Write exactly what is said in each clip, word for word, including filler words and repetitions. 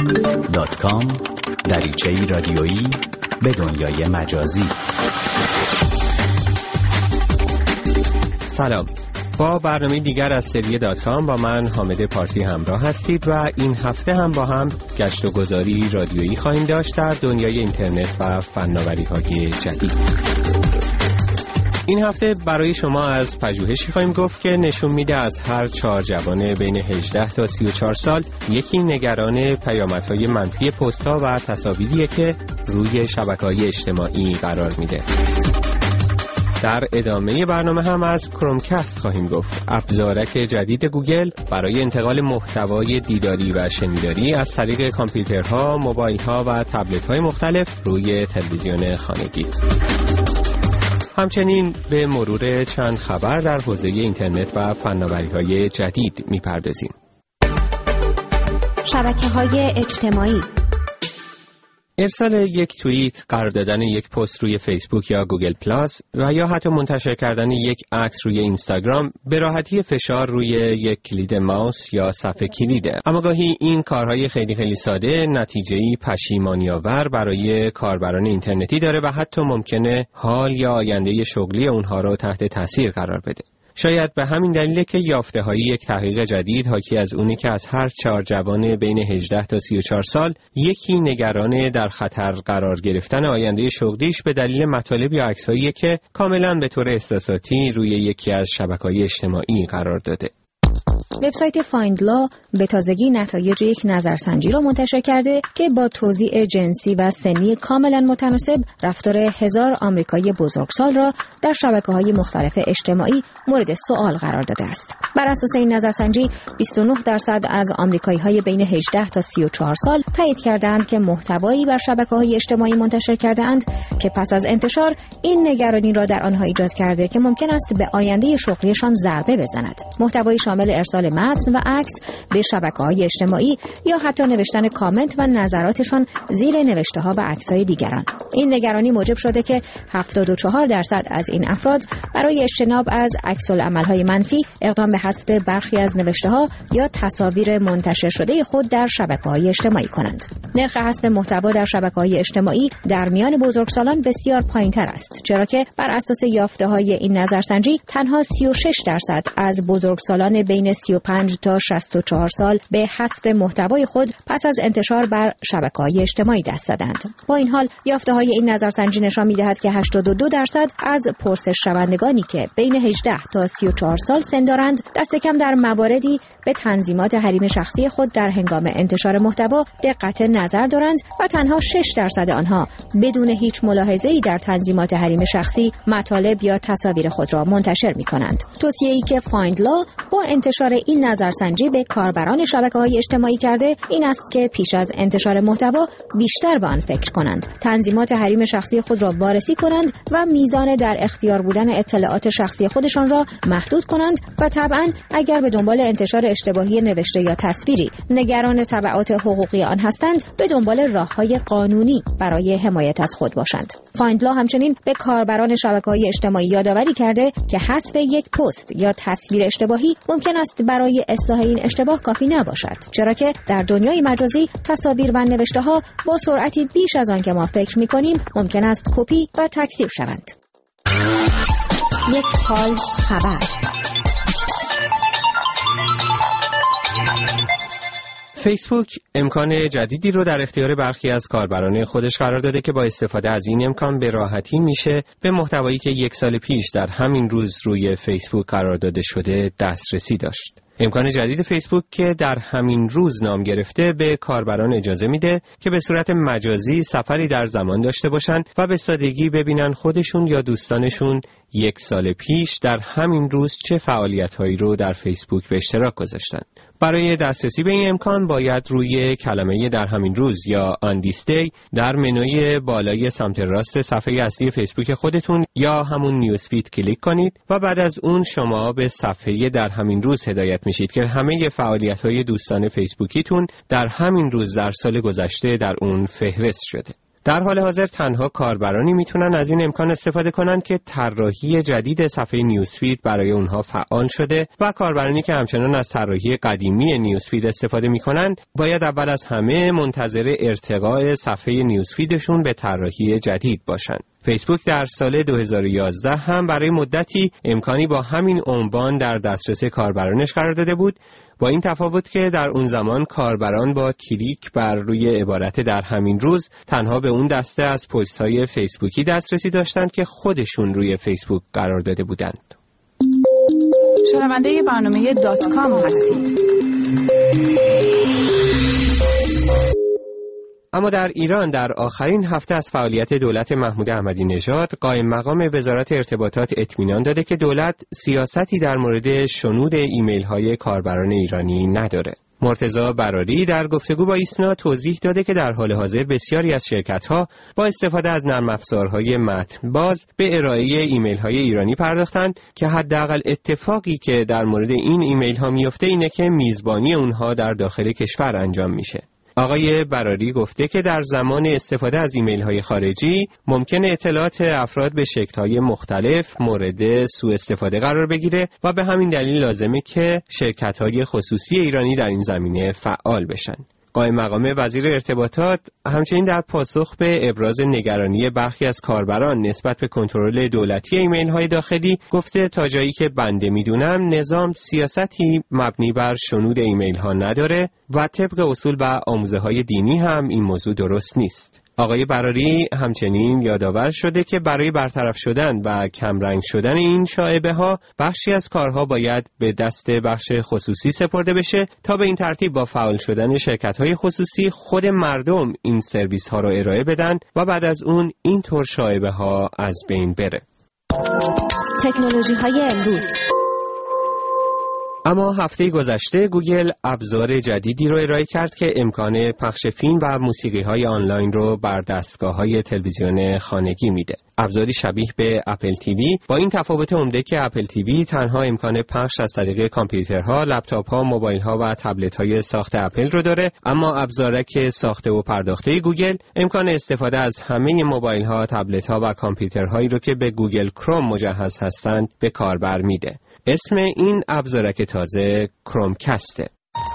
دات کام دریچه‌ای رادیویی به دنیای مجازی. سلام، با برنامه دیگر از سری دات کام با من حامد پارسی همراه هستید و این هفته هم با هم گشت و گذاری رادیویی خواهیم داشت در دنیای اینترنت و فناوری‌های جدید. این هفته برای شما از پژوهشی خواهیم گفت که نشون میده از هر چهار جوان بین هجده تا سی و چهار سال یکی نگران پیامدهای منفی پست‌ها و تصاویریه که روی شبکه‌های اجتماعی قرار میده. در ادامه برنامه هم از کرومکست خواهیم گفت، ابزارک جدید گوگل برای انتقال محتوای دیداری و شنیداری از طریق کامپیوترها، موبایل‌ها و تبلت‌های مختلف روی تلویزیون خانگی. همچنین به مرور چند خبر در حوزه اینترنت و فناوری‌های جدید می‌پردازیم. شبکه‌های اجتماعی: ارسال یک توییت، قرار دادن یک پست روی فیسبوک یا گوگل پلاس و یا حتی منتشر کردن یک عکس روی اینستاگرام به راحتی فشار روی یک کلید ماوس یا صفحه کلیده. اما گاهی این کارهای خیلی خیلی ساده نتیجه‌ای پشیمانی‌آور برای کاربران اینترنتی داره و حتی ممکنه حال یا آینده شغلی اونها رو تحت تاثیر قرار بده. شاید به همین دلیله که یافته‌های یک تحقیق جدید حاکی از اونی که از هر چهار جوان بین هجده تا سی و چهار سال یکی نگران در خطر قرار گرفتن آینده شغلیش به دلیل مطالب یا عکسایی که کاملا به طور احساساتی روی یکی از شبکه‌های اجتماعی قرار داده. وبسایت فایندلا به تازگی نتایج یک نظرسنجی را منتشر کرده که با توزیع جنسی و سنی کاملا متناسب رفتار هزار آمریکایی بزرگسال را در شبکه‌های مختلف اجتماعی مورد سوال قرار داده است. بر اساس این نظرسنجی بیست و نه درصد از آمریکایی‌های بین هجده تا سی و چهار سال تایید کردند که محتوایی بر شبکه‌های اجتماعی منتشر کرده‌اند که پس از انتشار این نگرانی را در آنها ایجاد کرده که ممکن است به آینده شغلیشان ضربه بزند. محتوایی شامل ارسال متن و عکس به شبکه‌های اجتماعی یا حتی نوشتن کامنت و نظراتشان زیر نوشته‌ها و عکس‌های دیگران. این نگرانی موجب شده که هفتاد و چهار درصد از این افراد برای اجتناب از عکس‌العمل‌های منفی اقدام به حذف برخی از نوشته‌ها یا تصاویر منتشر شده خود در شبکه‌های اجتماعی کنند. نرخ حذف محتوا در شبکه‌های اجتماعی در میان بزرگسالان بسیار پایین‌تر است، چرا که بر اساس یافته‌های این نظرسنجی تنها سی و شش درصد از بزرگسالان بین سی و پنج تا شصت و چهار سال به حذف محتوای خود پس از انتشار بر شبکه‌های اجتماعی دست زدند. با این حال یافته‌های این نظرسنجی نشان می‌دهد که هشتاد و دو درصد از پرسش شوندگانی که بین هجده تا سی و چهار سال سن دارند دست کم در مواردی به تنظیمات حریم شخصی خود در هنگام انتشار محتوا دقت نظر دارند و تنها شش درصد آنها بدون هیچ ملاحظه‌ای در تنظیمات حریم شخصی مطالب یا تصاویر خود را منتشر می‌کنند. توصیه‌ای که فایندلا با انتشار این نظرسنجی به کاربران شبکه‌های اجتماعی کرده این است که پیش از انتشار محتوا بیشتر به آن فکر کنند، تنظیمات حریم شخصی خود را وارسی کنند و میزان در اختیار بودن اطلاعات شخصی خودشان را محدود کنند و طبعاً اگر به دنبال انتشار اشتباهی نوشته یا تصویری نگران تبعات حقوقی آن هستند به دنبال راه‌های قانونی برای حمایت از خود باشند. فایندلا همچنین به کاربران شبکه‌های اجتماعی یادآوری کرده که حذف یک پست یا تصویر اشتباهی ممکن است برای اصلاح این اشتباه کافی نباشد، چرا که در دنیای مجازی تصاویر و نوشته‌ها با سرعتی بیش از آن که ما فکر می‌کنیم ممکن است کپی و تکثیر شوند. یک حال خبر. فیسبوک امکان جدیدی رو در اختیار برخی از کاربران خودش قرار داده که با استفاده از این امکان به راحتی میشه به محتوایی که یک سال پیش در همین روز روی فیسبوک قرار داده شده دسترسی داشت. امکان جدید فیسبوک که در همین روز نام گرفته به کاربران اجازه میده که به صورت مجازی سفری در زمان داشته باشند و به سادگی ببینن خودشون یا دوستانشون یک سال پیش در همین روز چه فعالیت‌هایی رو در فیسبوک به اشتراک گذاشتن. برای دسترسی به این امکان باید روی کلمه در همین روز یا on this day در منوی بالای سمت راست صفحه اصلی فیسبوک خودتون یا همون نیوزفید کلیک کنید و بعد از اون شما به صفحه در همین روز هدایت میشید که همه فعالیت‌های دوستان فیسبوکیتون در همین روز در سال گذشته در اون فهرست شده. در حال حاضر تنها کاربرانی میتونن از این امکان استفاده کنن که طراحی جدید صفحه نیوزفید برای اونها فعال شده و کاربرانی که همچنان از طراحی قدیمی نیوزفید استفاده میکنن باید اول از همه منتظر ارتقاء صفحه نیوزفیدشون به طراحی جدید باشن. فیسبوک در سال دو هزار و یازده هم برای مدتی امکانی با همین عنوان در دسترس کاربرانش قرار داده بود، با این تفاوت که در اون زمان کاربران با کلیک بر روی عبارت در همین روز تنها به اون دسته از پست‌های فیسبوکی دسترسی داشتند که خودشون روی فیسبوک قرار داده بودند. شنونده برنامه دات کام هستید. اما در ایران در آخرین هفته از فعالیت دولت محمود احمدی نژاد قائم مقام وزارت ارتباطات اطمینان داده که دولت سیاستی در مورد شنود ایمیل های کاربران ایرانی نداره. مرتضی براری در گفتگو با ایسنا توضیح داده که در حال حاضر بسیاری از شرکت‌ها با استفاده از نرم افزارهای متن باز به ارائه ایمیل‌های ایرانی پرداختند که حداقل اتفاقی که در مورد این ایمیل‌ها میفته اینه که میزبانی اونها در داخل کشور انجام میشه. آقای براری گفته که در زمان استفاده از ایمیل‌های خارجی ممکن اطلاعات افراد به شکل‌های مختلف مورد سوء استفاده قرار بگیره و به همین دلیل لازمه که شرکت‌های خصوصی ایرانی در این زمینه فعال بشن. قائم مقام وزیر ارتباطات همچنین در پاسخ به ابراز نگرانی برخی از کاربران نسبت به کنترل دولتی ایمیل‌های داخلی گفته تا جایی که بنده میدونم نظام سیاستی مبنی بر شنود ایمیل‌ها نداره و طبق اصول و آموزه‌های دینی هم این موضوع درست نیست. آقای براری همچنین یادآور شده که برای برطرف شدن و کمرنگ شدن این شایعه ها بخشی از کارها باید به دست بخش خصوصی سپرده بشه تا به این ترتیب با فعال شدن شرکت‌های خصوصی خود مردم این سرویس ها رو ارائه بدن و بعد از اون این طور شایعه ها از بین بره. تکنولوژی های امروز. اما هفته گذشته گوگل ابزار جدیدی رو ارائه کرد که امکان پخش فیلم و موسیقی‌های آنلاین رو بر دستگاه‌های تلویزیون خانگی میده. ابزاری شبیه به اپل تیوی با این تفاوت عمده که اپل تیوی تنها امکان پخش از طریق کامپیوترها، لپتاپ‌ها، موبایل‌ها و تبلت‌های ساخت اپل رو داره، اما ابزارک ساخته و پرداخته گوگل امکان استفاده از همه موبایل‌ها، تبلت‌ها و کامپیوترهایی رو که به گوگل کروم مجهز هستند به کاربر میده. اسم این ابزارک تازه کرومکسته.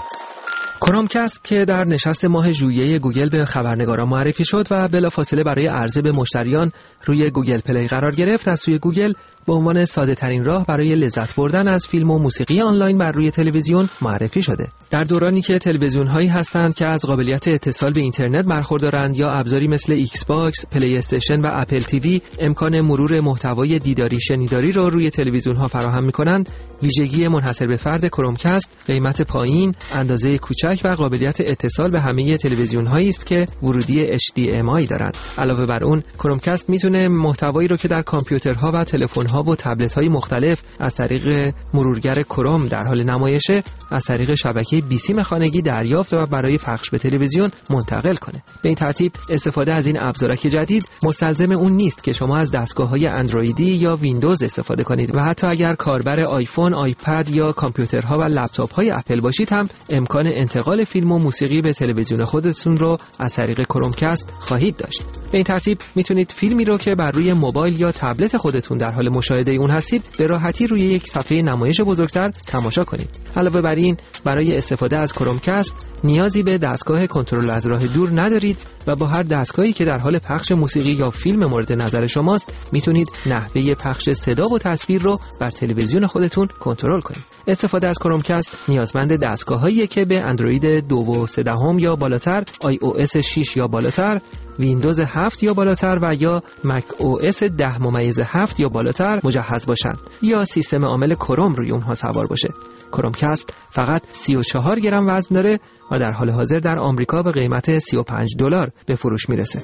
کرومکست که در نشست ماه ژوئیه گوگل به خبرنگاران معرفی شد و بلافاصله برای عرضه به مشتریان روی گوگل پلی قرار گرفت، از سوی گوگل به عنوان ساده ترین راه برای لذت بردن از فیلم و موسیقی آنلاین بر روی تلویزیون معرفی شده. در دورانی که تلویزیون هایی هستند که از قابلیت اتصال به اینترنت برخوردارند یا ابزاری مثل ایکس باکس، پلی استیشن و اپل تیوی امکان مرور محتوای دیداری شنیداری را رو روی تلویزیون ها فراهم می‌کنند، ویژگی منحصر به فرد کرومکست قیمت پایین، اندازه کوچک و قابلیت اتصال به همه تلویزیون هایی است که ورودی اچ دی ام آی دارند. علاوه بر اون کرومکست میتونه محتوایی رو که در کامپیوترها و تلفن‌ها و تبلت‌های مختلف از طریق مرورگر کروم در حال نمایشه از طریق شبکه بیسیم خانگی دریافت و برای پخش به تلویزیون منتقل کنه. به این ترتیب استفاده از این ابزارک جدید مستلزم اون نیست که شما از دستگاه‌های اندرویدی یا ویندوز استفاده کنید و حتی اگر کاربر آیفون، آیپد یا کامپیوترها و لپتاپ‌های اپل باشید هم امکان انتقال فیلم و موسیقی به تلویزیون خودتون رو از طریق کرومکست خواهید داشت. به این ترتیب میتونید فیلمی رو که بر روی موبایل یا تبلت خودتون در حال مشاهده اون هستید به راحتی روی یک صفحه نمایش بزرگتر تماشا کنید. علاوه بر این برای استفاده از کرومکست نیازی به دستگاه کنترل از راه دور ندارید و با هر دستگاهی که در حال پخش موسیقی یا فیلم مورد نظر شماست میتونید نحوه پخش صدا و تصویر رو بر تلویزیون خودتون کنترل کنید. استفاده از کرومکست نیازمند دستگاه‌هایی که به اندروید دو و سه دهم یا بالاتر، آی او اس شش یا بالاتر، ویندوز هفت یا بالاتر و یا مک او اس ده ممیز هفت یا بالاتر مجهز باشند یا سیستم عامل کروم روی اونها سوار باشه. کرومکست فقط سی و چهار گرم وزن داره و در حال حاضر در آمریکا به قیمت سی و پنج دلار به فروش میرسه.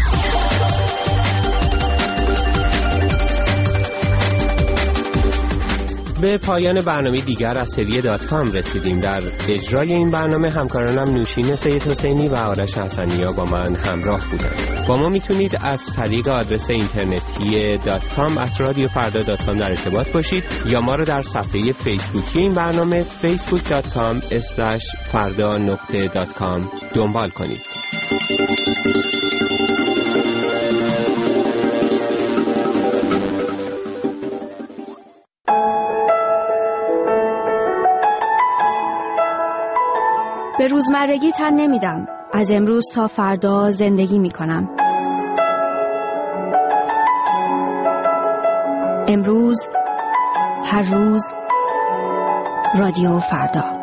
به پایان برنامه دیگر از سری دات کام رسیدیم. در اجرای این برنامه همکارانم نوشین سید حسینی و آرش حسنیا با من همراه بودند. با ما میتونید از طریق آدرس اینترنتی دات کام ات رادیو فردا دات کام در ارتباط باشید یا ما رو در صفحه فیسبوکی این برنامه فیسبوک دات کام اسلش فردا نقطه دات کام دنبال کنید. به روزمرگی تن نمیدم. از امروز تا فردا زندگی میکنم. امروز، هر روز، رادیو فردا.